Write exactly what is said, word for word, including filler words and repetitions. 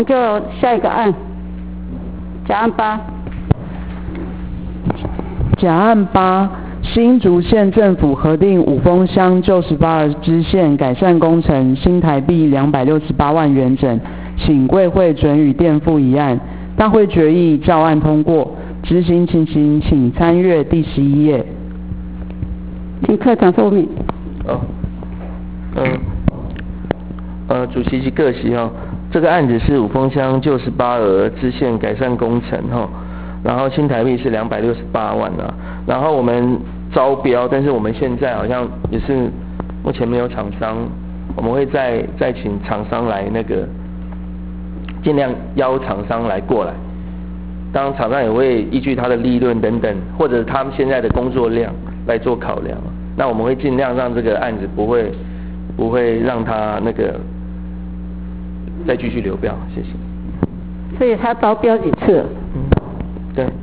就下一个案，甲案八。 甲案八，新竹县政府核定五峰乡旧十八儿支线改善工程新台币两百六十八万元整，请贵会准予垫付一案。大会决议照案通过。执行情形请参阅第十一页。 请科长说明。 哦，嗯、呃，呃，主席及各席哈、哦，这个案子是五峰乡旧十八儿支线改善工程哈、哦，然后新台币是两百六十八万啊，然后我们招标，但是我们现在好像也是目前没有厂商，我们会再再请厂商来那个，尽量邀厂商来过来。当然，厂商也会依据他的利润等等，或者他们现在的工作量来做考量。那我们会尽量让这个案子不会不会让他那个再继续流标，谢谢。 所以他招标几次？ 嗯，对。